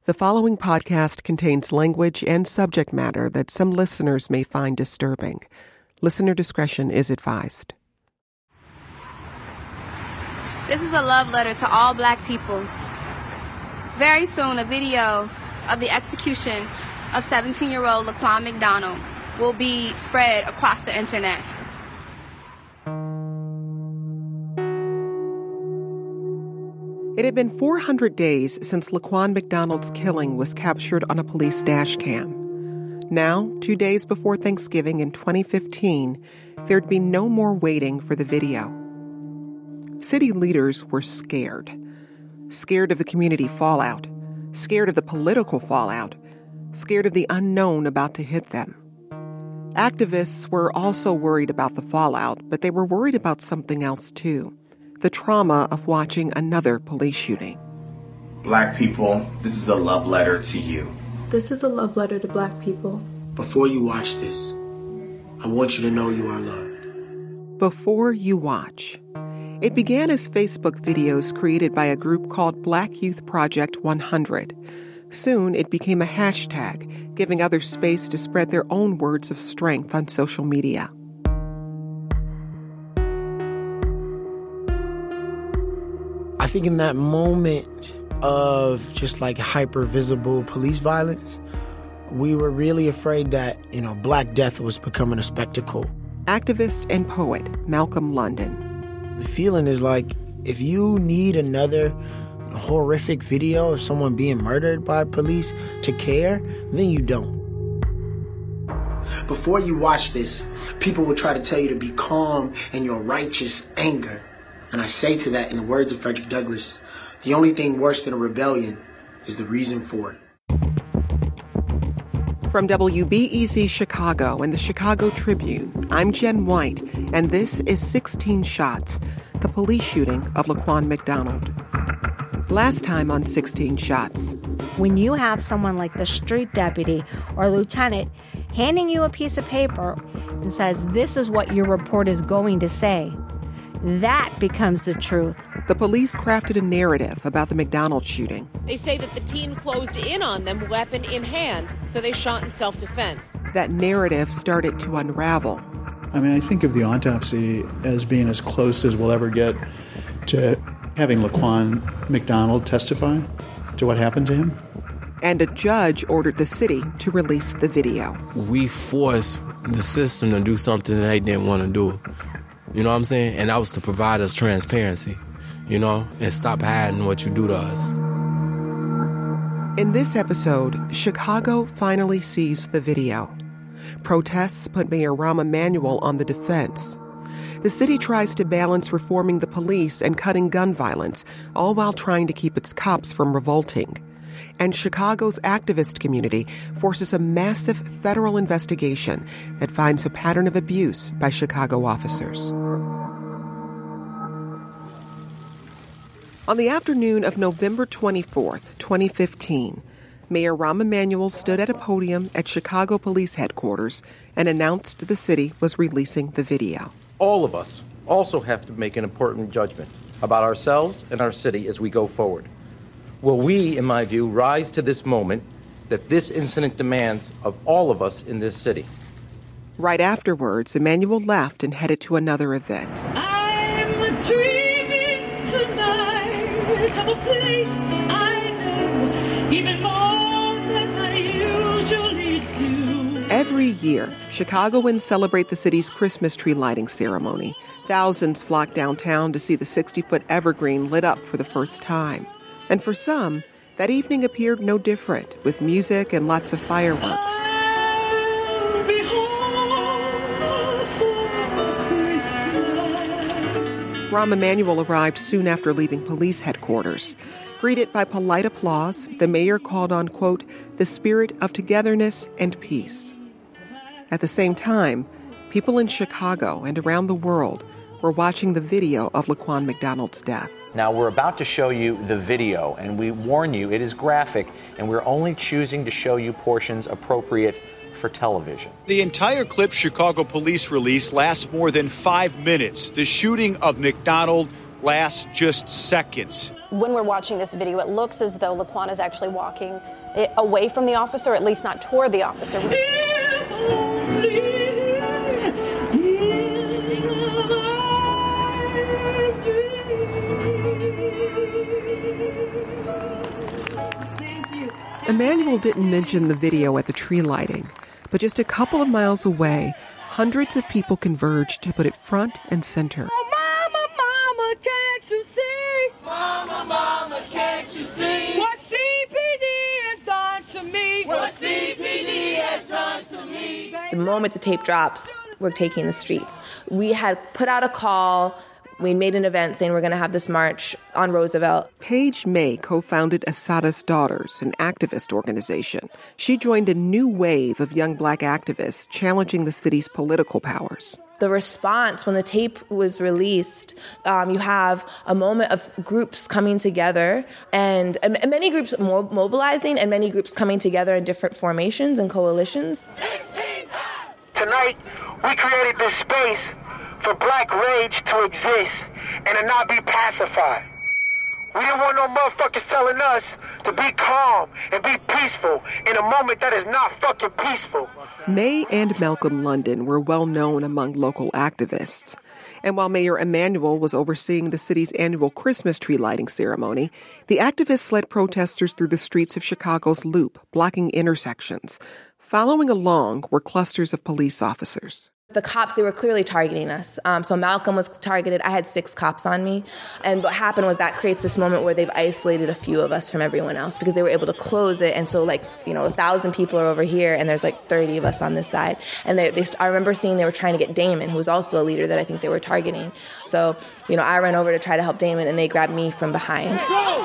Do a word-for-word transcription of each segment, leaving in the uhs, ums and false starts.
The following podcast contains language and subject matter that some listeners may find disturbing. Listener discretion is advised. This is a love letter to all black people. Very soon, a video of the execution of seventeen-year-old Laquan McDonald will be spread across the internet. It had been four hundred days since Laquan McDonald's killing was captured on a police dash cam. Now, two days before Thanksgiving in twenty fifteen, there'd be no more waiting for the video. City leaders were scared. Scared of the community fallout. Scared of the political fallout. Scared of the unknown about to hit them. Activists were also worried about the fallout, but they were worried about something else too. The trauma of watching another police shooting. Black people, this is a love letter to you. This is a love letter to black people. Before you watch this, I want you to know you are loved. Before you watch. It began as Facebook videos created by a group called Black Youth Project one hundred. Soon, it became a hashtag, giving others space to spread their own words of strength on social media. I think in that moment of just like hyper visible police violence, we were really afraid that, you know, Black death was becoming a spectacle. Activist and poet Malcolm London. The feeling is like, if you need another horrific video of someone being murdered by police to care, then you don't. Before you watch this, people will try to tell you to be calm in your righteous anger. And I say to that in the words of Frederick Douglass, the only thing worse than a rebellion is the reason for it. From W B E Z Chicago and the Chicago Tribune, I'm Jen White, and this is sixteen Shots, the police shooting of Laquan McDonald. Last time on sixteen Shots. When you have someone like the street deputy or lieutenant handing you a piece of paper and says, this is what your report is going to say, that becomes the truth. The police crafted a narrative about the McDonald shooting. They say that the teen closed in on them, weapon in hand, so they shot in self-defense. That narrative started to unravel. I mean, I think of the autopsy as being as close as we'll ever get to having Laquan McDonald testify to what happened to him. And a judge ordered the city to release the video. We forced the system to do something that they didn't want to do. You know what I'm saying? And that was to provide us transparency, you know, and stop hiding what you do to us. In this episode, Chicago finally sees the video. Protests put Mayor Rahm Emanuel on the defense. The city tries to balance reforming the police and cutting gun violence, all while trying to keep its cops from revolting. And Chicago's activist community forces a massive federal investigation that finds a pattern of abuse by Chicago officers. On the afternoon of November twenty-fourth, twenty fifteen, Mayor Rahm Emanuel stood at a podium at Chicago Police Headquarters and announced the city was releasing the video. All of us also have to make an important judgment about ourselves and our city as we go forward. Will we, in my view, rise to this moment that this incident demands of all of us in this city? Right afterwards, Emanuel left and headed to another event. I'm dreaming tonight of a place I know even more than I usually do. Every year, Chicagoans celebrate the city's Christmas tree lighting ceremony. Thousands flock downtown to see the sixty-foot evergreen lit up for the first time. And for some, that evening appeared no different, with music and lots of fireworks. I'll be home for Christmas. Rahm Emanuel arrived soon after leaving police headquarters. Greeted by polite applause, the mayor called on, quote, the spirit of togetherness and peace. At the same time, people in Chicago and around the world were watching the video of Laquan McDonald's death. Now, we're about to show you the video, and we warn you it is graphic, and we're only choosing to show you portions appropriate for television. The entire clip Chicago police released lasts more than five minutes. The shooting of McDonald lasts just seconds. When we're watching this video, it looks as though Laquan is actually walking away from the officer, or at least not toward the officer. Emmanuel didn't mention the video at the tree lighting, but just a couple of miles away, hundreds of people converged to put it front and center. Oh, mama, mama, can't you see? Mama, mama, can't you see? What C P D has done to me? What C P D has done to me? The moment the tape drops, we're taking the streets. We had put out a call. We made an event saying we're going to have this march on Roosevelt. Paige May co-founded Assata's Daughters, an activist organization. She joined a new wave of young black activists challenging the city's political powers. The response when the tape was released, um, you have a moment of groups coming together and, and many groups mo- mobilizing and many groups coming together in different formations and coalitions. Tonight, we created this space for black rage to exist and to not be pacified. We didn't want no motherfuckers telling us to be calm and be peaceful in a moment that is not fucking peaceful. May and Malcolm London were well known among local activists. And while Mayor Emanuel was overseeing the city's annual Christmas tree lighting ceremony, the activists led protesters through the streets of Chicago's Loop, blocking intersections. Following along were clusters of police officers. The cops, they were clearly targeting us. Um, so Malcolm was targeted. I had six cops on me. And what happened was that creates this moment where they've isolated a few of us from everyone else because they were able to close it. And so, like, you know, a thousand people are over here and there's like thirty of us on this side. And they, they, I remember seeing they were trying to get Damon, who was also a leader that I think they were targeting. So, you know, I ran over to try to help Damon and they grabbed me from behind.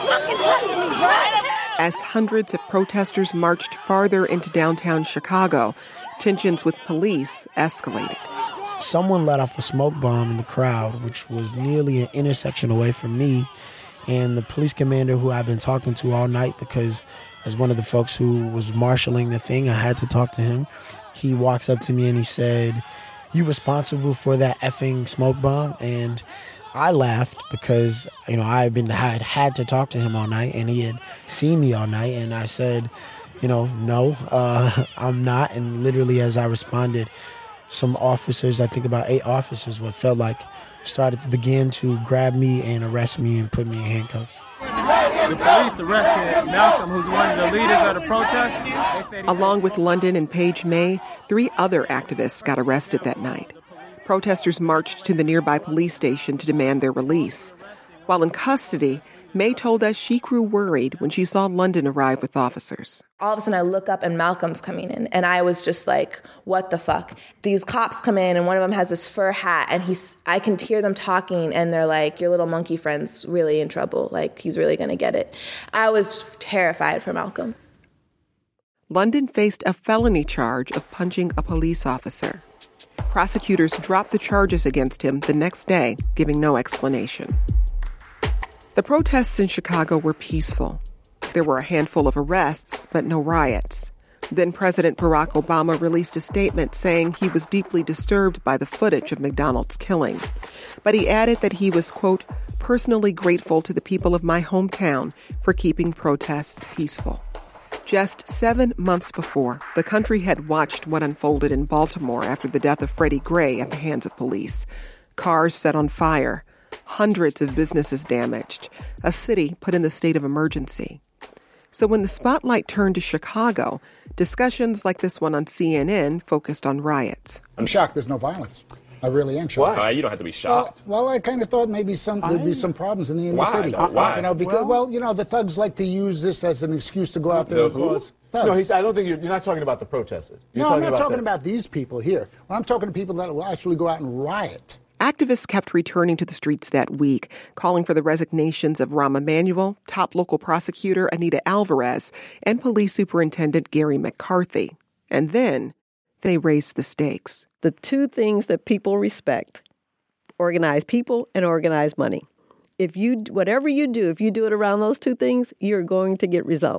As hundreds of protesters marched farther into downtown Chicago, tensions with police escalated. Someone let off a smoke bomb in the crowd, which was nearly an intersection away from me. And the police commander who I've been talking to all night, because as one of the folks who was marshaling the thing, I had to talk to him. He walks up to me and he said, "You responsible for that effing smoke bomb?" And I laughed because, you know, I had been had had to talk to him all night and he had seen me all night. And I said, you know, no, uh, I'm not. And literally as I responded, some officers, I think about eight officers, what felt like started to begin to grab me and arrest me and put me in handcuffs. The police arrested Malcolm, who's one of the leaders of the protest. Along with London and Paige May, three other activists got arrested that night. Protesters marched to the nearby police station to demand their release. While in custody, May told us she grew worried when she saw London arrive with officers. All of a sudden I look up and Malcolm's coming in and I was just like, what the fuck? These cops come in and one of them has this fur hat and he's, I can hear them talking and they're like, your little monkey friend's really in trouble. Like, he's really gonna get it. I was terrified for Malcolm. London faced a felony charge of punching a police officer. Prosecutors dropped the charges against him the next day, giving no explanation. The protests in Chicago were peaceful. There were a handful of arrests, but no riots. Then President Barack Obama released a statement saying he was deeply disturbed by the footage of McDonald's killing. But he added that he was, quote, personally grateful to the people of my hometown for keeping protests peaceful. Just seven months before, the country had watched what unfolded in Baltimore after the death of Freddie Gray at the hands of police. Cars set on fire, hundreds of businesses damaged, a city put in the state of emergency. So when the spotlight turned to Chicago, discussions like this one on C N N focused on riots. I'm shocked there's no violence. I really am shocked. Why? You don't have to be shocked. Well, well I kind of thought maybe some there'd be some problems in the inner Why? city. No, why? You know, because well, well, you know, the thugs like to use this as an excuse to go out there the and who? cause thugs. No, he's, I don't think you're, you're not talking about the protesters. You're no, talking I'm not about talking the, about these people here. Well, I'm talking to people that will actually go out and riot. Activists kept returning to the streets that week, calling for the resignations of Rahm Emanuel, top local prosecutor Anita Alvarez, and police superintendent Gary McCarthy. And then they raised the stakes. The two things that people respect: organized people and organized money. If you, whatever you do, if you do it around those two things, you're going to get results.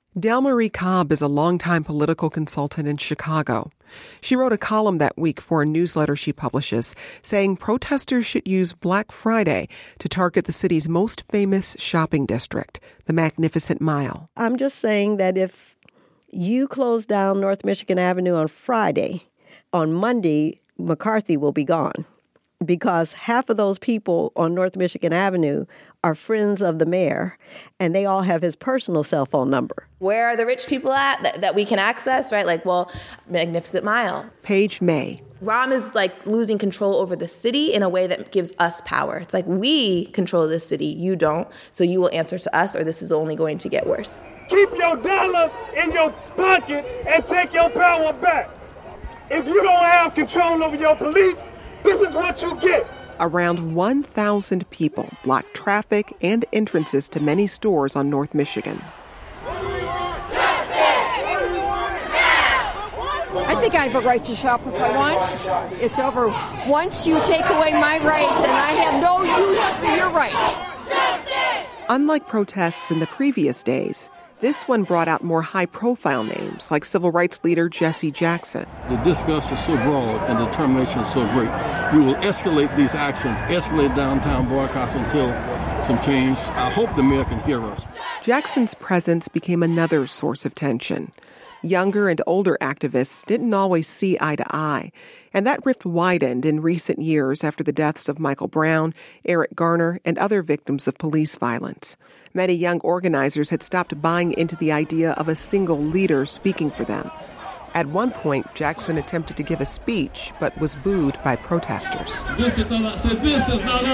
Delmarie Cobb is a longtime political consultant in Chicago. She wrote a column that week for a newsletter she publishes saying protesters should use Black Friday to target the city's most famous shopping district, the Magnificent Mile. I'm just saying that if you close down North Michigan Avenue on Friday, on Monday, McCarthy will be gone. Because half of those people on North Michigan Avenue are friends of the mayor, and they all have his personal cell phone number. Where are the rich people at that, that we can access, right? Like, well, Magnificent Mile. Paige May. Rahm is like losing control over the city in a way that gives us power. It's like we control the city, you don't, so you will answer to us or this is only going to get worse. Keep your dollars in your pocket and take your power back. If you don't have control over your police, this is what you get. Around one thousand people blocked traffic and entrances to many stores on North Michigan. I think I have a right to shop if I want. It's over. Once you take away my right, then I have no use for your right. Justice! Unlike protests in the previous days, this one brought out more high-profile names, like civil rights leader Jesse Jackson. The disgust is so broad and the determination is so great. We will escalate these actions, escalate downtown boycotts until some change. I hope the mayor can hear us. Jackson's presence became another source of tension. Younger and older activists didn't always see eye to eye, and that rift widened in recent years after the deaths of Michael Brown, Eric Garner, and other victims of police violence. Many young organizers had stopped buying into the idea of a single leader speaking for them. At one point, Jackson attempted to give a speech, but was booed by protesters. This is not, so this is not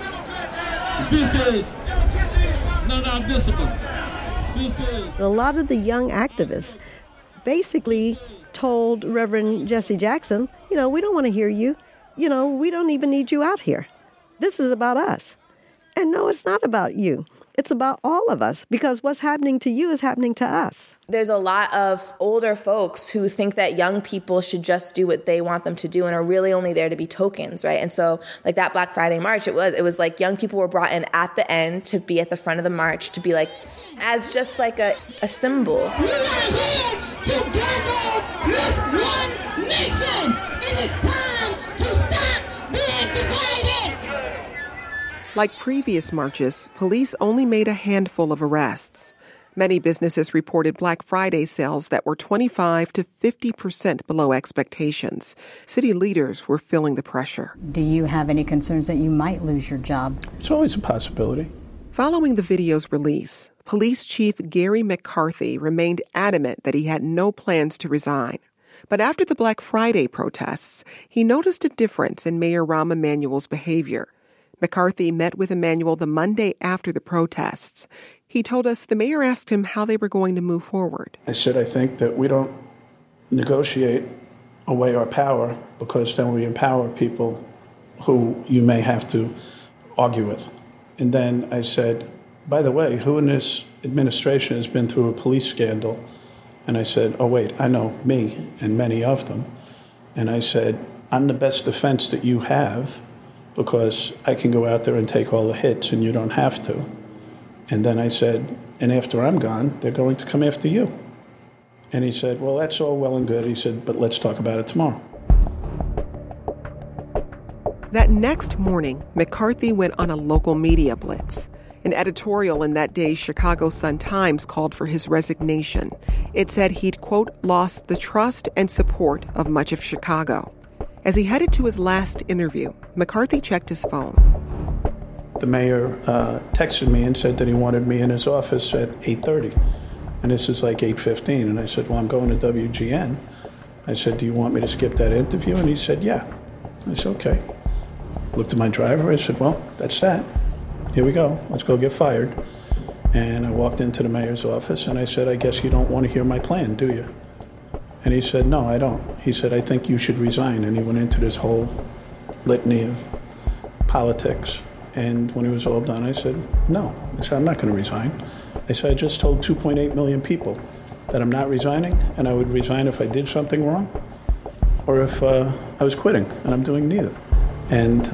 us. This is not our discipline. This is... A lot of the young activists basically told Reverend Jesse Jackson, you know, we don't want to hear you. You know, we don't even need you out here. This is about us. And no, it's not about you. It's about all of us, because what's happening to you is happening to us. There's a lot of older folks who think that young people should just do what they want them to do and are really only there to be tokens, right? And so, like that Black Friday march, it was it was like young people were brought in at the end to be at the front of the march, to be like, as just like a, a symbol. We are here together with one nation. It is time to stop being divided. Like previous marches, police only made a handful of arrests. Many businesses reported Black Friday sales that were twenty-five to fifty percent below expectations. City leaders were feeling the pressure. Do you have any concerns that you might lose your job? It's always a possibility. Following the video's release, Police Chief Gary McCarthy remained adamant that he had no plans to resign. But after the Black Friday protests, he noticed a difference in Mayor Rahm Emanuel's behavior. McCarthy met with Emanuel the Monday after the protests. He told us the mayor asked him how they were going to move forward. I said, I think that we don't negotiate away our power, because then we empower people who you may have to argue with. And then I said, by the way, who in this administration has been through a police scandal? And I said, oh, wait, I know me and many of them. And I said, I'm the best defense that you have, because I can go out there and take all the hits and you don't have to. And then I said, and after I'm gone, they're going to come after you. And he said, well, that's all well and good. He said, but let's talk about it tomorrow. That next morning, McCarthy went on a local media blitz. An editorial in that day's Chicago Sun-Times called for his resignation. It said he'd, quote, lost the trust and support of much of Chicago. As he headed to his last interview, McCarthy checked his phone. The mayor uh, texted me and said that he wanted me in his office at eight thirty. And this is like eight fifteen. And I said, well, I'm going to W G N. I said, do you want me to skip that interview? And he said, yeah. I said, okay. Looked at my driver. I said, well, that's that. Here we go. Let's go get fired. And I walked into the mayor's office and I said, I guess you don't want to hear my plan, do you? And he said, no, I don't. He said, I think you should resign. And he went into this whole litany of politics. And when he was all done, I said, no. I said, I'm not going to resign. I said, I just told two point eight million people that I'm not resigning, and I would resign if I did something wrong or if uh, I was quitting, and I'm doing neither. And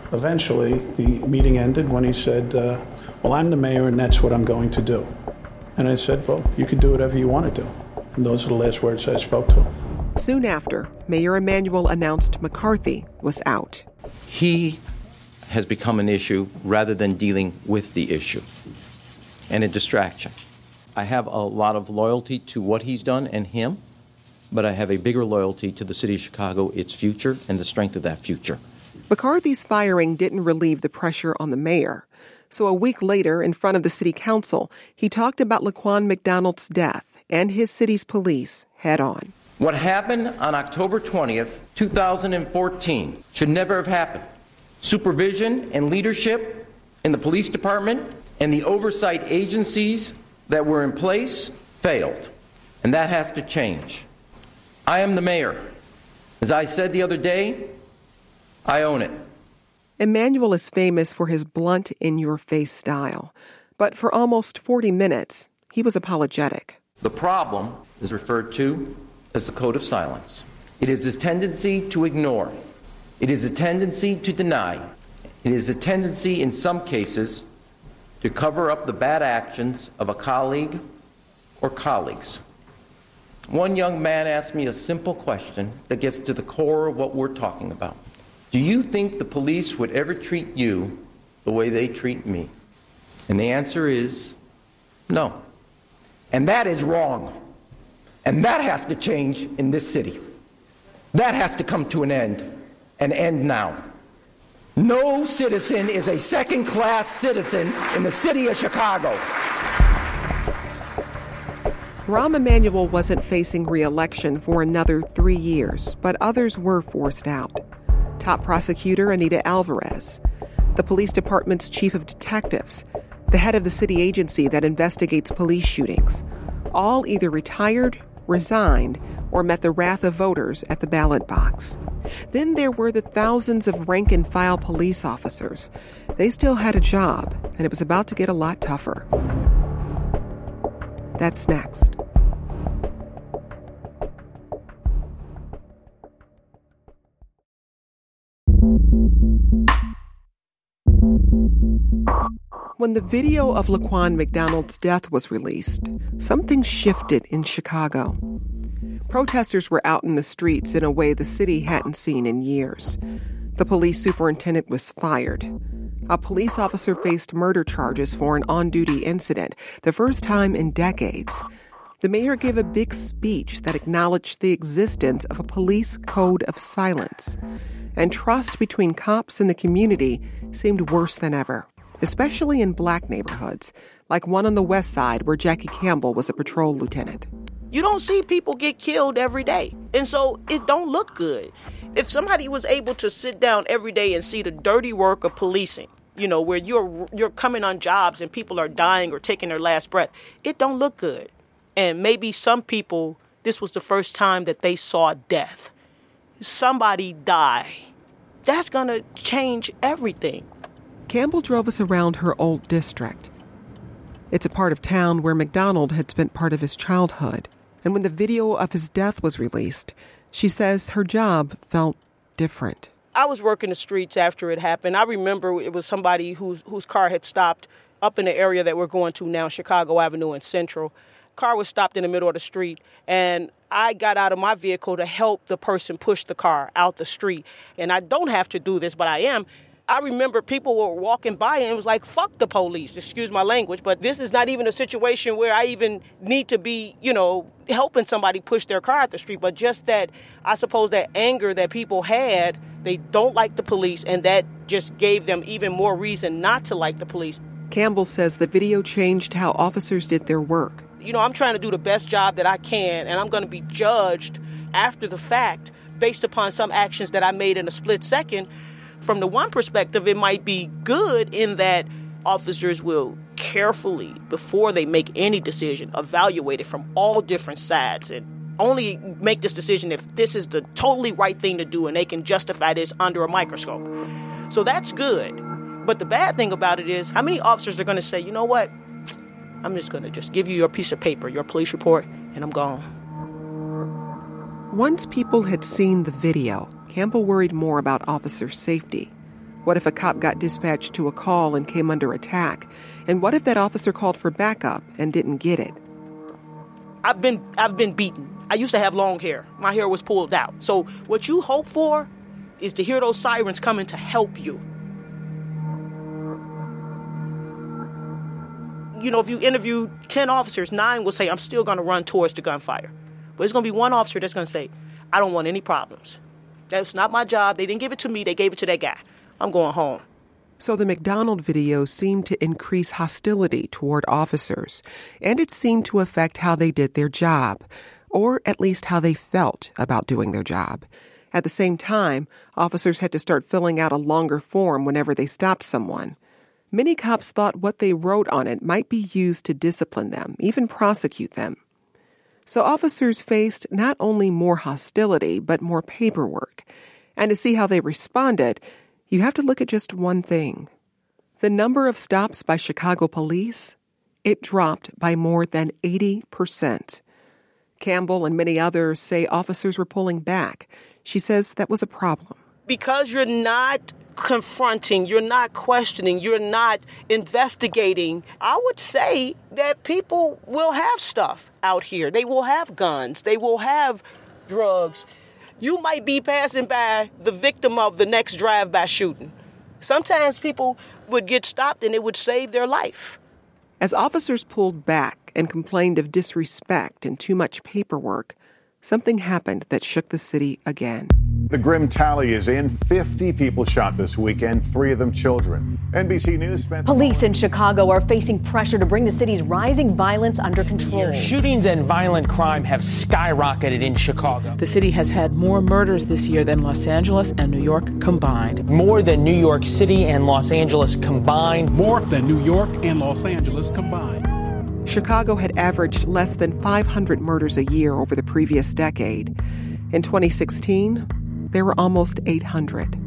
eventually, the meeting ended when he said, uh, well, I'm the mayor, and that's what I'm going to do. And I said, well, you can do whatever you want to do. And those are the last words I spoke to him. Soon after, Mayor Emanuel announced McCarthy was out. He has become an issue rather than dealing with the issue, and a distraction. I have a lot of loyalty to what he's done and him, but I have a bigger loyalty to the city of Chicago, its future, and the strength of that future. McCarthy's firing didn't relieve the pressure on the mayor. So a week later, in front of the city council, he talked about Laquan McDonald's death and his city's police head on. What happened on October twentieth, two thousand fourteen should never have happened. Supervision and leadership in the police department and the oversight agencies that were in place failed, and that has to change. I am the mayor. As I said the other day, I own it. Emanuel is famous for his blunt, in-your-face style. But for almost forty minutes, he was apologetic. The problem is referred to as the code of silence. It is this tendency to ignore. It is a tendency to deny. It is a tendency, in some cases, to cover up the bad actions of a colleague or colleagues. One young man asked me a simple question that gets to the core of what we're talking about. Do you think the police would ever treat you the way they treat me? And the answer is no. And that is wrong. And that has to change in this city. That has to come to an end, and end now. No citizen is a second-class citizen in the city of Chicago. Rahm Emanuel wasn't facing re-election for another three years, but others were forced out. Top prosecutor Anita Alvarez, the police department's chief of detectives, the head of the city agency that investigates police shootings, all either retired, resigned, or met the wrath of voters at the ballot box. Then there were the thousands of rank-and-file police officers. They still had a job, and it was about to get a lot tougher. That's next. When the video of Laquan McDonald's death was released, something shifted in Chicago. Protesters were out in the streets in a way the city hadn't seen in years. The police superintendent was fired. A police officer faced murder charges for an on-duty incident, the first time in decades. The mayor gave a big speech that acknowledged the existence of a police code of silence. And trust between cops and the community seemed worse than ever, especially in black neighborhoods, like one on the west side where Jackie Campbell was a patrol lieutenant. You don't see people get killed every day, and so it don't look good. If somebody was able to sit down every day and see the dirty work of policing, you know, where you're you're coming on jobs and people are dying or taking their last breath, it don't look good. And maybe some people, this was the first time that they saw death. Somebody die. That's going to change everything. Campbell drove us around her old district. It's a part of town where McDonald had spent part of his childhood. And when the video of his death was released, she says her job felt different. I was working the streets after it happened. I remember it was somebody whose whose car had stopped up in the area that we're going to now, Chicago Avenue and Central. Car was stopped in the middle of the street, and I got out of my vehicle to help the person push the car out the street. And I don't have to do this, but I am. I remember people were walking by and it was like, fuck the police, excuse my language, but this is not even a situation where I even need to be, you know, helping somebody push their car out the street, but just that, I suppose that anger that people had, they don't like the police, and that just gave them even more reason not to like the police. Campbell says the video changed how officers did their work. You know, I'm trying to do the best job that I can, and I'm going to be judged after the fact based upon some actions that I made in a split second. From the one perspective, it might be good in that officers will carefully, before they make any decision, evaluate it from all different sides and only make this decision if this is the totally right thing to do and they can justify this under a microscope. So that's good. But the bad thing about it is, how many officers are going to say, you know what? I'm just going to just give you your piece of paper, your police report, and I'm gone. Once people had seen the video, Campbell worried more about officer safety. What if a cop got dispatched to a call and came under attack? And what if that officer called for backup and didn't get it? I've been I've been beaten. I used to have long hair. My hair was pulled out. So what you hope for is to hear those sirens coming to help you. You know, if you interview ten officers, nine will say, I'm still going to run towards the gunfire. But there's going to be one officer that's going to say, I don't want any problems. That's not my job. They didn't give it to me. They gave it to that guy. I'm going home. So the McDonald video seemed to increase hostility toward officers, and it seemed to affect how they did their job, or at least how they felt about doing their job. At the same time, officers had to start filling out a longer form whenever they stopped someone. Many cops thought what they wrote on it might be used to discipline them, even prosecute them. So officers faced not only more hostility, but more paperwork. And to see how they responded, you have to look at just one thing. The number of stops by Chicago police, it dropped by more than eighty percent. Campbell and many others say officers were pulling back. She says that was a problem. Because you're not confronting, you're not questioning, you're not investigating, I would say that people will have stuff out here. They will have guns. They will have drugs. You might be passing by the victim of the next drive-by shooting. Sometimes people would get stopped and it would save their life. As officers pulled back and complained of disrespect and too much paperwork, something happened that shook the city again. The grim tally is in. fifty people shot this weekend, three of them children. N B C News spent... Police in Chicago are facing pressure to bring the city's rising violence under control. Shootings and violent crime have skyrocketed in Chicago. The city has had more murders this year than Los Angeles and New York combined. More than New York City and Los Angeles combined. More than New York and Los Angeles combined. Chicago had averaged less than five hundred murders a year over the previous decade. In twenty sixteen, there were almost eight hundred.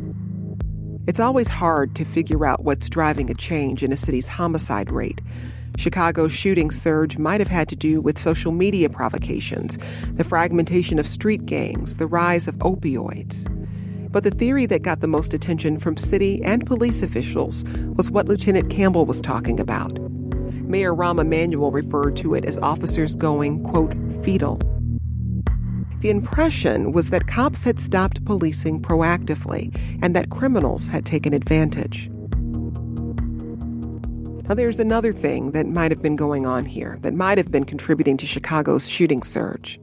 It's always hard to figure out what's driving a change in a city's homicide rate. Chicago's shooting surge might have had to do with social media provocations, the fragmentation of street gangs, the rise of opioids. But the theory that got the most attention from city and police officials was what Lieutenant Campbell was talking about. Mayor Rahm Emanuel referred to it as officers going, quote, fetal. The impression was that cops had stopped policing proactively and that criminals had taken advantage. Now, there's another thing that might have been going on here that might have been contributing to Chicago's shooting surge.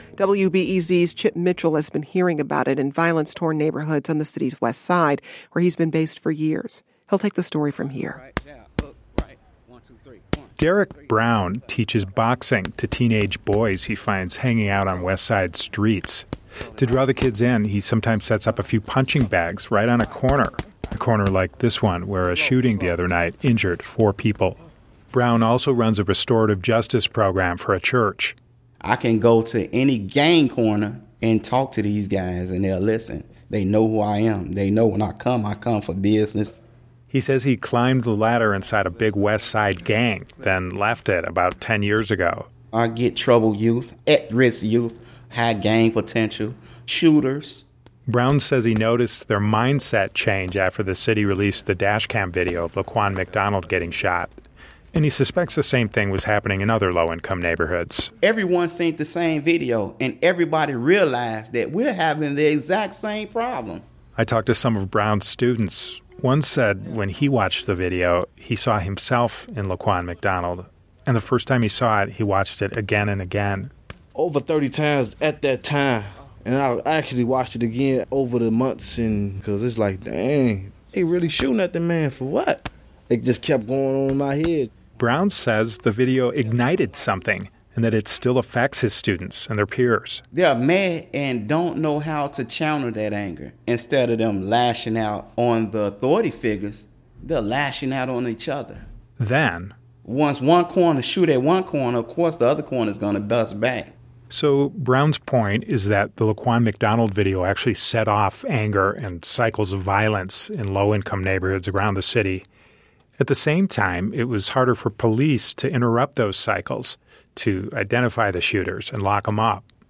W B E Z's Chip Mitchell has been hearing about it in violence-torn neighborhoods on the city's west side, where he's been based for years. He'll take the story from here. Right, yeah, look, right. One, two, three. One, Derek two, three. Brown teaches boxing to teenage boys he finds hanging out on West Side streets. To draw the kids in, he sometimes sets up a few punching bags right on a corner, a corner like this one where a shooting the other night injured four people. Brown also runs a restorative justice program for a church. I can go to any gang corner and talk to these guys, and they'll listen. They know who I am. They know when I come, I come for business. He says he climbed the ladder inside a big West Side gang, then left it about ten years ago. I get troubled youth, at-risk youth, high gang potential, shooters. Brown says he noticed their mindset change after the city released the dash cam video of Laquan McDonald getting shot. And he suspects the same thing was happening in other low-income neighborhoods. Everyone seen the same video, and everybody realized that we're having the exact same problem. I talked to some of Brown's students. One said when he watched the video, he saw himself in Laquan McDonald. And the first time he saw it, he watched it again and again. Over thirty times at that time. And I actually watched it again over the months, and because it's like, dang, they really shooting at the man for what? It just kept going on in my head. Brown says the video ignited something and that it still affects his students and their peers. They're mad and don't know how to channel that anger. Instead of them lashing out on the authority figures, they're lashing out on each other. Then, once one corner shoot at one corner, of course the other corner is going to bust back. So Brown's point is that the Laquan McDonald video actually set off anger and cycles of violence in low-income neighborhoods around the city. At the same time, it was harder for police to interrupt those cycles, to identify the shooters and lock them up.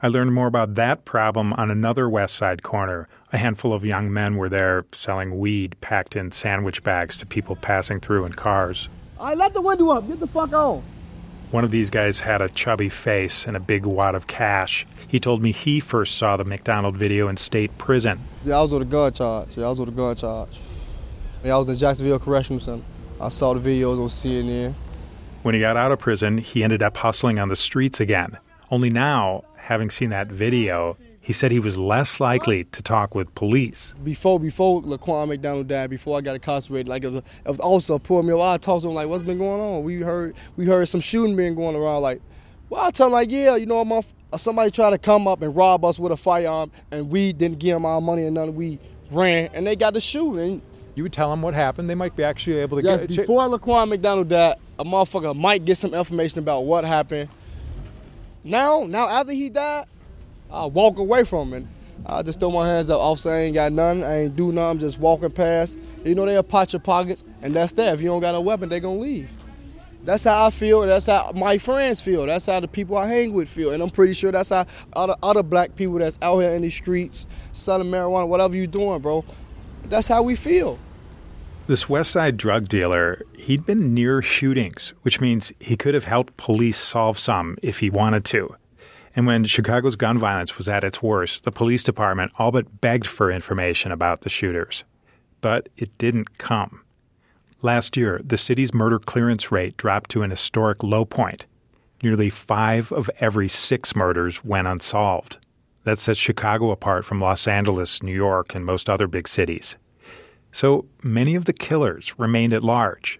I learned more about that problem on another West Side corner. A handful of young men were there selling weed packed in sandwich bags to people passing through in cars. All right, let the window up. Get the fuck on. One of these guys had a chubby face and a big wad of cash. He told me he first saw the McDonald video in state prison. Yeah, I was with a gun charge. Yeah, I was with a gun charge. Yeah, I was in Jacksonville Correctional Center. I saw the videos on C N N. When he got out of prison, he ended up hustling on the streets again. Only now, having seen that video, he said he was less likely to talk with police. Before before Laquan McDonald died, before I got incarcerated, like it was, it was also a poor meal. I talked to him like, "What's been going on?" We heard we heard some shooting being going around. Like, well, I tell him like, "Yeah, you know, my, somebody tried to come up and rob us with a firearm, and we didn't give them our money and none. We ran, and they got the shooting." You would tell them what happened. They might be actually able to yes, get... Yes, before Laquan McDonald died, a motherfucker might get some information about what happened. Now, now after he died, I'll walk away from him. I just throw my hands up. Officer, I ain't got nothing. I ain't do nothing. I'm just walking past. You know, they'll pot your pockets, and that's that. If you don't got a weapon, they gonna leave. That's how I feel. That's how my friends feel. That's how the people I hang with feel. And I'm pretty sure that's how other, other black people that's out here in these streets selling marijuana, whatever you doing, bro. That's how we feel. This West Side drug dealer, he'd been near shootings, which means he could have helped police solve some if he wanted to. And when Chicago's gun violence was at its worst, the police department all but begged for information about the shooters. But it didn't come. Last year, the city's murder clearance rate dropped to an historic low point. Nearly five of every six murders went unsolved. That sets Chicago apart from Los Angeles, New York, and most other big cities. So many of the killers remained at large.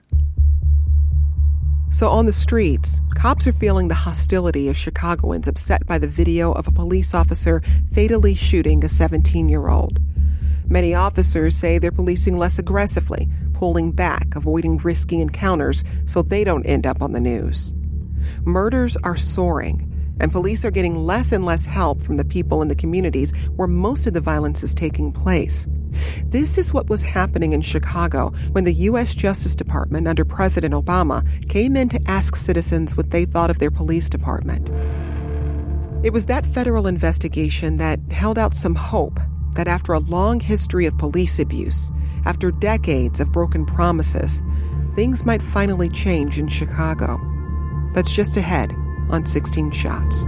So on the streets, cops are feeling the hostility of Chicagoans upset by the video of a police officer fatally shooting a seventeen-year-old. Many officers say they're policing less aggressively, pulling back, avoiding risky encounters so they don't end up on the news. Murders are soaring, and police are getting less and less help from the people in the communities where most of the violence is taking place. This is what was happening in Chicago when the U S Justice Department under President Obama came in to ask citizens what they thought of their police department. It was that federal investigation that held out some hope that after a long history of police abuse, after decades of broken promises, things might finally change in Chicago. That's just ahead on sixteen shots.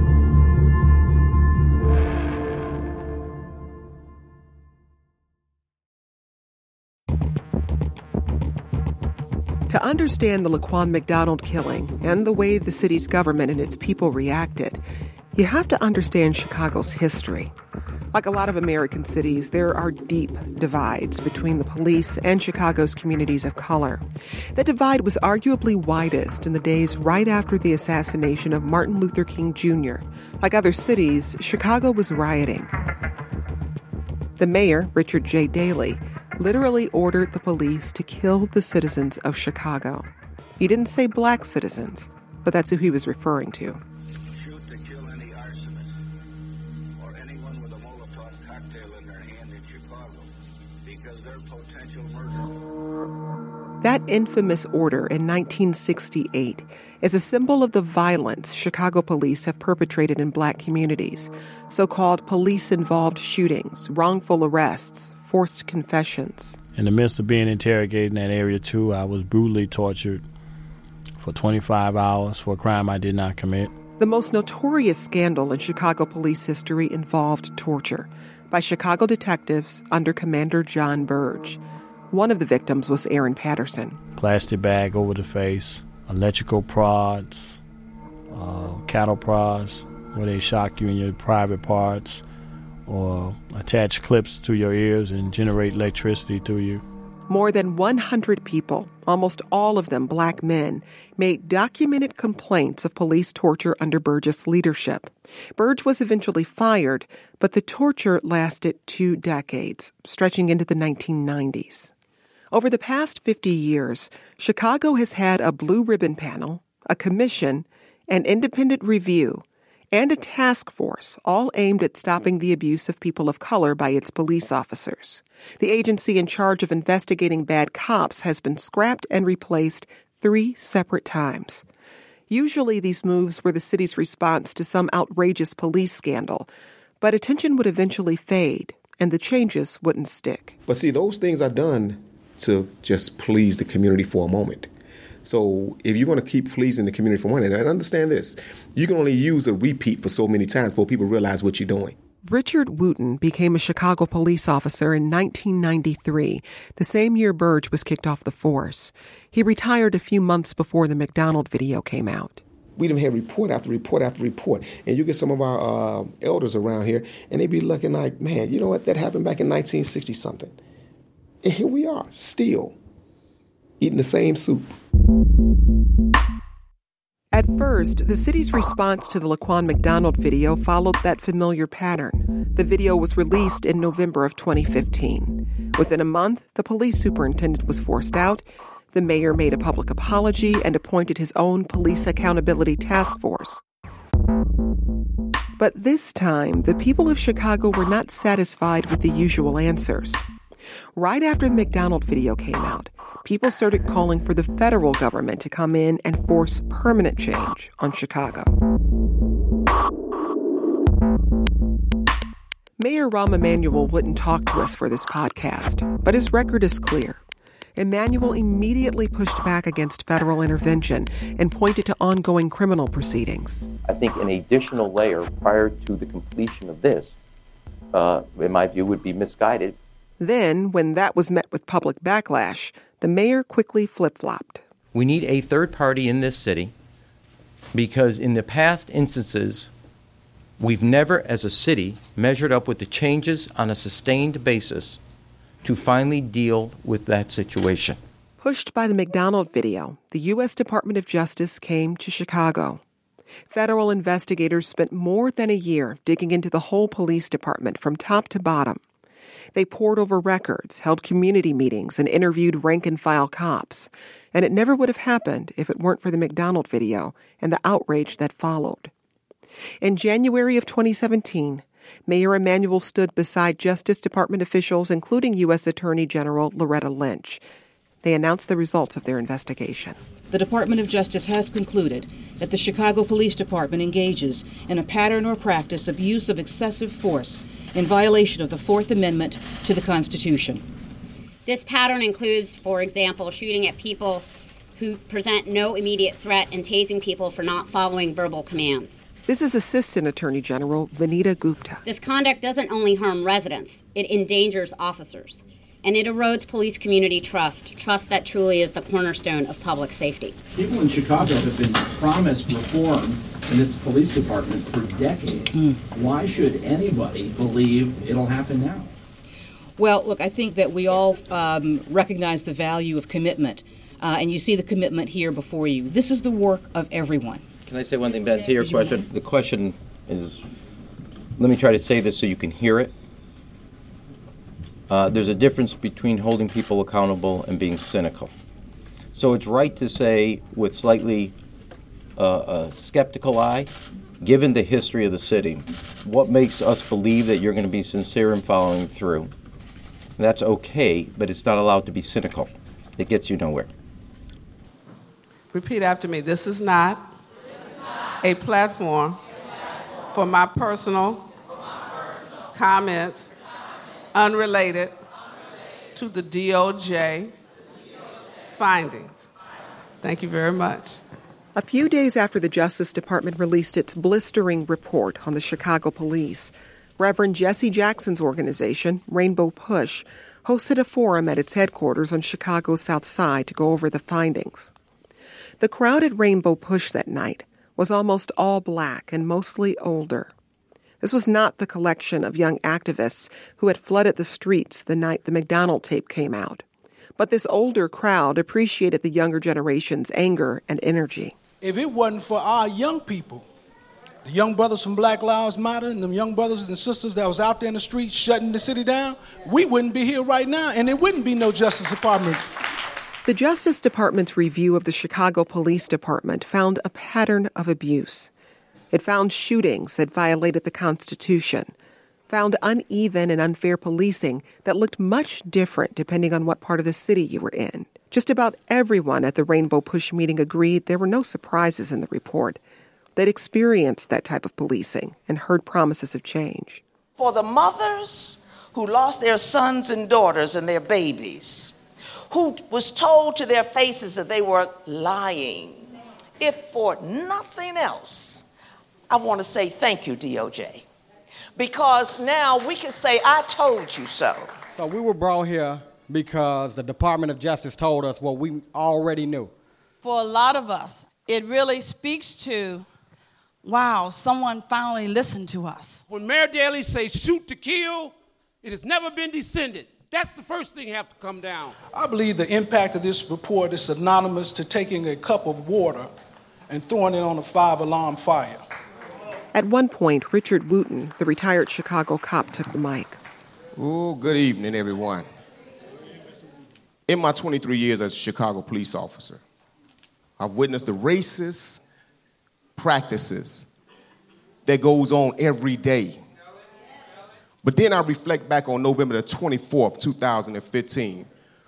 To understand the Laquan McDonald killing and the way the city's government and its people reacted, you have to understand Chicago's history. Like a lot of American cities, there are deep divides between the police and Chicago's communities of color. That divide was arguably widest in the days right after the assassination of Martin Luther King Junior Like other cities, Chicago was rioting. The mayor, Richard J. Daley, literally ordered the police to kill the citizens of Chicago. He didn't say black citizens, but that's who he was referring to. Shoot to kill any arsonist or anyone with a Molotov cocktail in their hand in Chicago because they're potential murderers. That infamous order in nineteen sixty-eight is a symbol of the violence Chicago police have perpetrated in black communities, so-called police-involved shootings, wrongful arrests, forced confessions. In the midst of being interrogated in that area, too, I was brutally tortured for twenty-five hours for a crime I did not commit. The most notorious scandal in Chicago police history involved torture by Chicago detectives under Commander John Burge. One of the victims was Aaron Patterson. Plastic bag over the face, electrical prods, uh, cattle prods, where they shock you in your private parts, or attach clips to your ears and generate electricity to you. More than one hundred people, almost all of them black men, made documented complaints of police torture under Burge's leadership. Burge was eventually fired, but the torture lasted two decades, stretching into the nineteen nineties. Over the past fifty years, Chicago has had a blue ribbon panel, a commission, an independent review, and a task force, all aimed at stopping the abuse of people of color by its police officers. The agency in charge of investigating bad cops has been scrapped and replaced three separate times. Usually these moves were the city's response to some outrageous police scandal, but attention would eventually fade and the changes wouldn't stick. But see, those things are done to just please the community for a moment. So if you're going to keep pleasing the community for one, and understand this, you can only use a repeat for so many times before people realize what you're doing. Richard Wooten became a Chicago police officer in nineteen ninety-three, the same year Burge was kicked off the force. He retired a few months before the McDonald video came out. We'd have had report after report after report, and you get some of our uh, elders around here, and they be looking like, man, you know what, that happened back in nineteen sixty-something. And here we are, still, eating the same soup. At first, the city's response to the Laquan McDonald video followed that familiar pattern. The video was released in November of twenty fifteen. Within a month, the police superintendent was forced out. The mayor made a public apology and appointed his own police accountability task force. But this time, the people of Chicago were not satisfied with the usual answers. Right after the McDonald video came out, people started calling for the federal government to come in and force permanent change on Chicago. Mayor Rahm Emanuel wouldn't talk to us for this podcast, but his record is clear. Emanuel immediately pushed back against federal intervention and pointed to ongoing criminal proceedings. I think an additional layer prior to the completion of this, uh, in my view, would be misguided. Then, when that was met with public backlash, the mayor quickly flip-flopped. We need a third party in this city because in the past instances, we've never, as a city, measured up with the changes on a sustained basis to finally deal with that situation. Pushed by the McDonald video, the U S Department of Justice came to Chicago. Federal investigators spent more than a year digging into the whole police department from top to bottom. They pored over records, held community meetings, and interviewed rank-and-file cops. And it never would have happened if it weren't for the McDonald video and the outrage that followed. In January of twenty seventeen, Mayor Emanuel stood beside Justice Department officials, including U S Attorney General Loretta Lynch. They announced the results of their investigation. The Department of Justice has concluded that the Chicago Police Department engages in a pattern or practice of use of excessive force in violation of the Fourth Amendment to the Constitution. This pattern includes, for example, shooting at people who present no immediate threat and tasing people for not following verbal commands. This is Assistant Attorney General Vanita Gupta. This conduct doesn't only harm residents, it endangers officers. And it erodes police community trust, trust that truly is the cornerstone of public safety. People in Chicago have been promised reform in this police department for decades. Mm. Why should anybody believe it'll happen now? Well, look, I think that we all um, recognize the value of commitment, uh, and you see the commitment here before you. This is the work of everyone. Can I say one thing, Ben, to your question? The question is, let me try to say this so you can hear it. Uh, there's a difference between holding people accountable and being cynical. So it's right to say, with slightly uh, a skeptical eye, given the history of the city, what makes us believe that you're going to be sincere in following through? That's okay, but it's not allowed to be cynical. It gets you nowhere. Repeat after me. This is not a platform for my personal comments unrelated to the D O J findings. Thank you very much. A few days after the Justice Department released its blistering report on the Chicago police, Reverend Jesse Jackson's organization, Rainbow Push, hosted a forum at its headquarters on Chicago's South Side to go over the findings. The crowd at Rainbow Push that night was almost all black and mostly older. This was not the collection of young activists who had flooded the streets the night the McDonald tape came out. But this older crowd appreciated the younger generation's anger and energy. If it wasn't for our young people, the young brothers from Black Lives Matter and them young brothers and sisters that was out there in the streets shutting the city down, we wouldn't be here right now, and there wouldn't be no Justice Department. The Justice Department's review of the Chicago Police Department found a pattern of abuse. It found shootings that violated the Constitution, found uneven and unfair policing that looked much different depending on what part of the city you were in. Just about everyone at the Rainbow Push meeting agreed there were no surprises in the report. They'd experienced that type of policing and heard promises of change. For the mothers who lost their sons and daughters and their babies, who was told to their faces that they were lying, if for nothing else, I want to say thank you, D O J. Because now we can say, I told you so. So we were brought here because the Department of Justice told us what we already knew. For a lot of us, it really speaks to, wow, someone finally listened to us. When Mayor Daley says shoot to kill, it has never been descended. That's the first thing you have to come down. I believe the impact of this report is synonymous to taking a cup of water and throwing it on a five-alarm fire. At one point, Richard Wooten, the retired Chicago cop, took the mic. Oh, good evening, everyone. In my twenty-three years as a Chicago police officer, I've witnessed the racist practices that goes on every day. But then I reflect back on November the twenty-fourth, two thousand fifteen.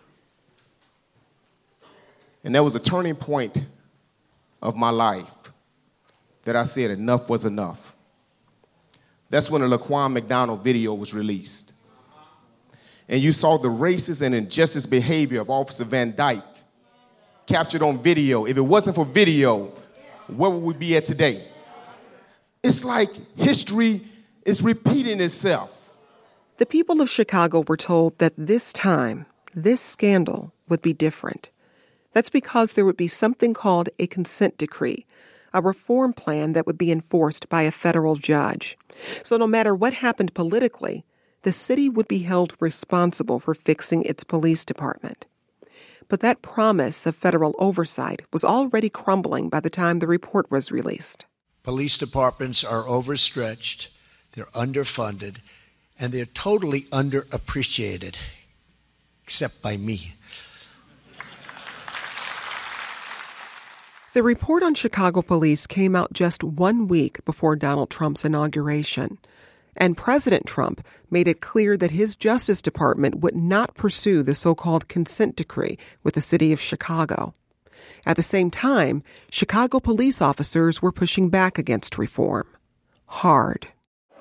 And that was a turning point of my life that I said enough was enough. That's when the Laquan McDonald video was released. And you saw the racist and injustice behavior of Officer Van Dyke captured on video. If it wasn't for video, where would we be at today? It's like history is repeating itself. The people of Chicago were told that this time, this scandal would be different. That's because there would be something called a consent decree, a reform plan that would be enforced by a federal judge. So no matter what happened politically, the city would be held responsible for fixing its police department. But that promise of federal oversight was already crumbling by the time the report was released. Police departments are overstretched, they're underfunded, and they're totally underappreciated, except by me. The report on Chicago police came out just one week before Donald Trump's inauguration. And President Trump made it clear that his Justice Department would not pursue the so-called consent decree with the city of Chicago. At the same time, Chicago police officers were pushing back against reform. Hard.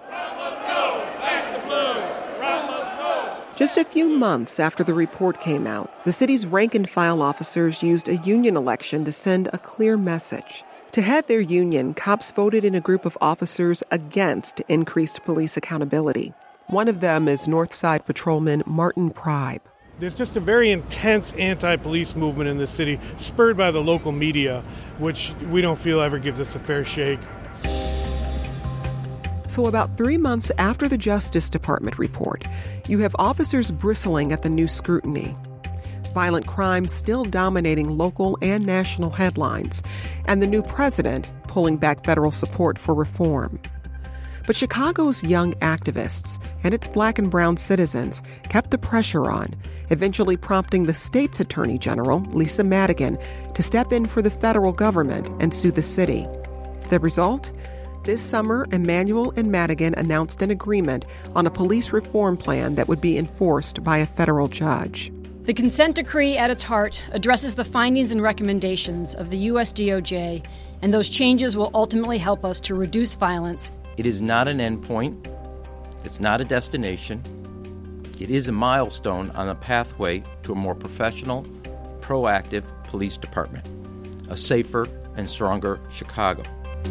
Just a few months after the report came out, the city's rank-and-file officers used a union election to send a clear message. To head their union, cops voted in a group of officers against increased police accountability. One of them is Northside Patrolman Martin Pribe. There's just a very intense anti-police movement in the city, spurred by the local media, which we don't feel ever gives us a fair shake. So about three months after the Justice Department report, you have officers bristling at the new scrutiny. Violent crime still dominating local and national headlines, and the new president pulling back federal support for reform. But Chicago's young activists and its black and brown citizens kept the pressure on, eventually prompting the state's attorney general, Lisa Madigan, to step in for the federal government and sue the city. The result? This summer, Emanuel and Madigan announced an agreement on a police reform plan that would be enforced by a federal judge. The consent decree at its heart addresses the findings and recommendations of the U S D O J, and those changes will ultimately help us to reduce violence. It is not an endpoint. It's not a destination. It is a milestone on the pathway to a more professional, proactive police department, a safer and stronger Chicago.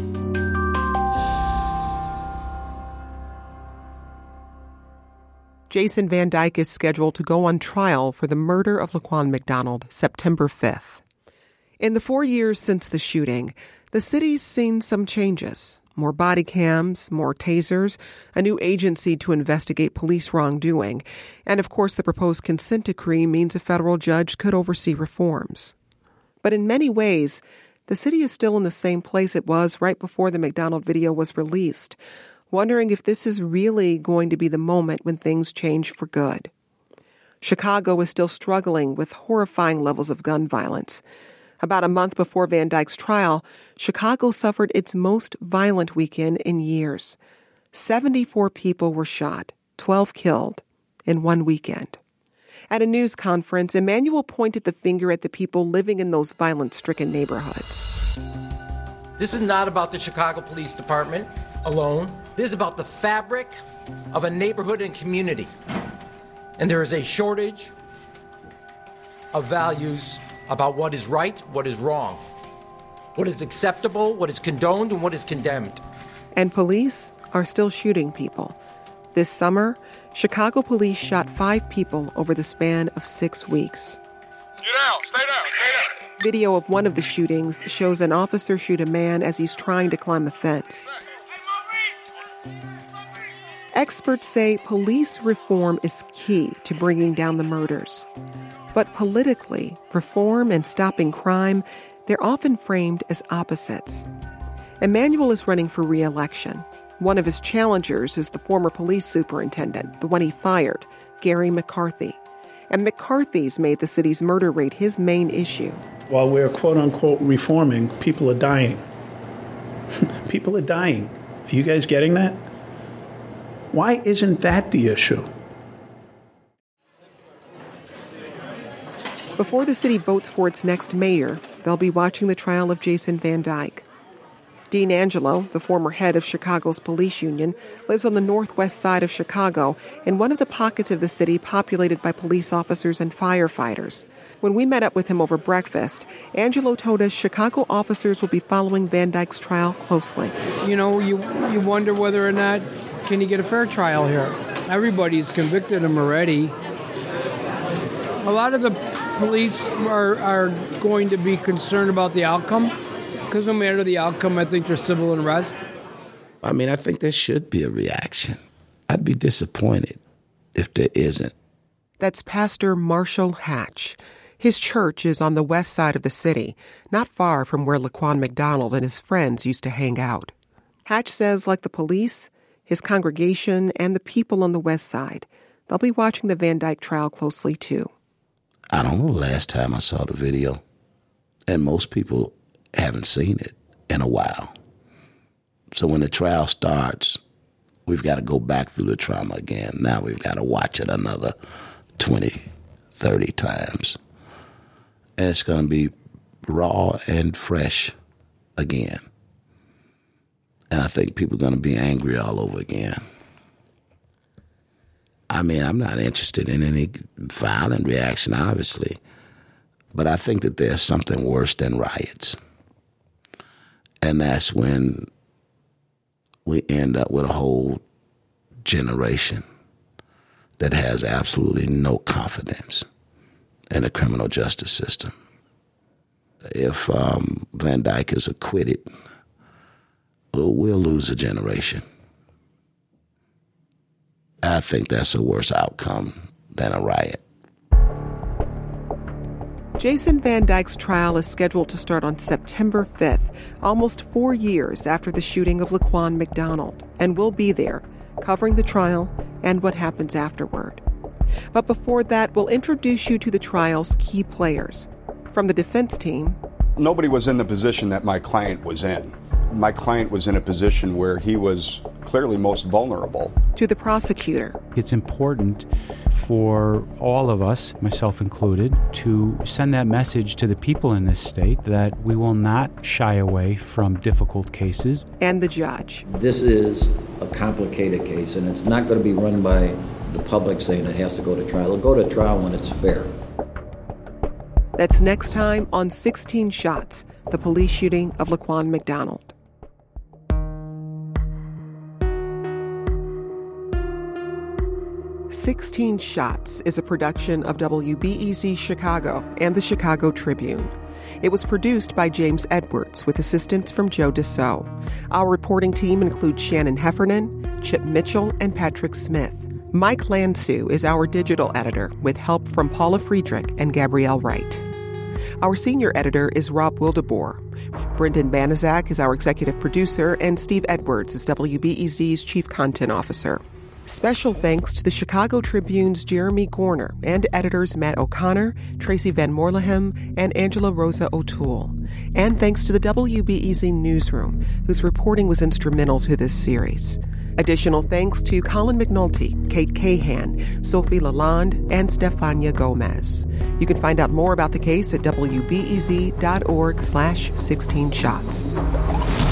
Jason Van Dyke is scheduled to go on trial for the murder of Laquan McDonald September fifth. In the four years since the shooting, the city's seen some changes. More body cams, more tasers, a new agency to investigate police wrongdoing, and of course the proposed consent decree means a federal judge could oversee reforms. But in many ways, the city is still in the same place it was right before the McDonald video was released, wondering if this is really going to be the moment when things change for good. Chicago is still struggling with horrifying levels of gun violence. About a month before Van Dyke's trial, Chicago suffered its most violent weekend in years. seventy-four people were shot, twelve killed, in one weekend. At a news conference, Emanuel pointed the finger at the people living in those violence-stricken neighborhoods. This is not about the Chicago Police Department alone. This is about the fabric of a neighborhood and community. And there is a shortage of values about what is right, what is wrong, what is acceptable, what is condoned, and what is condemned. And police are still shooting people. This summer, Chicago police shot five people over the span of six weeks. Get down, stay down, stay down. Video of one of the shootings shows an officer shoot a man as he's trying to climb the fence. Experts say police reform is key to bringing down the murders. But politically, reform and stopping crime, they're often framed as opposites. Emanuel is running for re-election. One of his challengers is the former police superintendent, the one he fired, Gary McCarthy. And McCarthy's made the city's murder rate his main issue. While we're quote-unquote reforming, people are dying. People are dying. Are you guys getting that? Why isn't that the issue? Before the city votes for its next mayor, they'll be watching the trial of Jason Van Dyke. Dean Angelo, the former head of Chicago's police union, lives on the northwest side of Chicago in one of the pockets of the city populated by police officers and firefighters. When we met up with him over breakfast, Angelo told us Chicago officers will be following Van Dyke's trial closely. You know, you you wonder whether or not can he get a fair trial here. Everybody's convicted him already. A lot of the police are, are going to be concerned about the outcome, because no matter the outcome, I think they're civil unrest. I mean, I think there should be a reaction. I'd be disappointed if there isn't. That's Pastor Marshall Hatch. His church is on the west side of the city, not far from where Laquan McDonald and his friends used to hang out. Hatch says, like the police, his congregation, and the people on the west side, they'll be watching the Van Dyke trial closely, too. I don't know the last time I saw the video, and most people haven't seen it in a while. So when the trial starts, we've got to go back through the trauma again. Now we've got to watch it another twenty, thirty times. And it's going to be raw and fresh again. And I think people are going to be angry all over again. I mean, I'm not interested in any violent reaction, obviously. But I think that there's something worse than riots. And that's when we end up with a whole generation that has absolutely no confidence in the criminal justice system. If um, Van Dyke is acquitted, we'll, we'll lose a generation. I think that's a worse outcome than a riot. Jason Van Dyke's trial is scheduled to start on September fifth, almost four years after the shooting of Laquan McDonald, and we'll be there, covering the trial and what happens afterward. But before that, we'll introduce you to the trial's key players. From the defense team... Nobody was in the position that my client was in. My client was in a position where he was clearly most vulnerable. To the prosecutor. It's important for all of us, myself included, to send that message to the people in this state that we will not shy away from difficult cases. And the judge. This is a complicated case, and it's not going to be run by the public saying it has to go to trial. It'll go to trial when it's fair. That's next time on sixteen Shots, the police shooting of Laquan McDonald. sixteen Shots is a production of W B E Z Chicago and the Chicago Tribune. It was produced by James Edwards with assistance from Joe Dassault. Our reporting team includes Shannon Heffernan, Chip Mitchell, and Patrick Smith. Mike Lansu is our digital editor with help from Paula Friedrich and Gabrielle Wright. Our senior editor is Rob Wildeboer. Brendan Banaszak is our executive producer, and Steve Edwards is W B E Z's chief content officer. Special thanks to the Chicago Tribune's Jeremy Gorner and editors Matt O'Connor, Tracy Van Morlehem, and Angela Rosa O'Toole. And thanks to the W B E Z newsroom, whose reporting was instrumental to this series. Additional thanks to Colin McNulty, Kate Cahan, Sophie Lalonde, and Stefania Gomez. You can find out more about the case at W B E Z dot org slash sixteen shots.